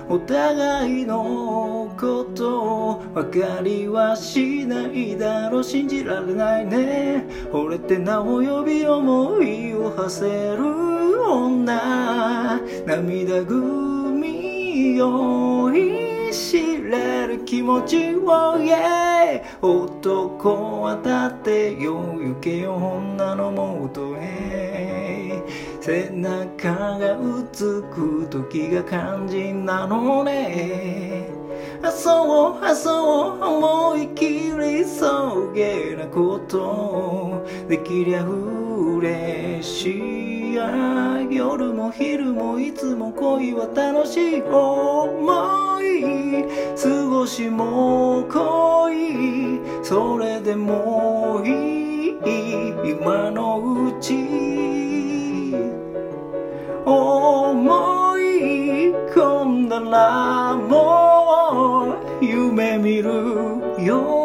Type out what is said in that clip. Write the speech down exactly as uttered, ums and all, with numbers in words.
お互いのこと分かりはしないだろう。信じられないね。惚れて名を呼び思いを馳せる女、涙ぐみを知れる気持ちを、yeah、男はだってよ行けよ女のもとへ。背中がうつく時が肝心なのね。あそうあそう思い切りそげなことできりゃ嬉しいや。夜も昼もいつも恋は楽しい思い、過ごしも恋、それでもいい今のうち。思い込んだらもう夢見るよ。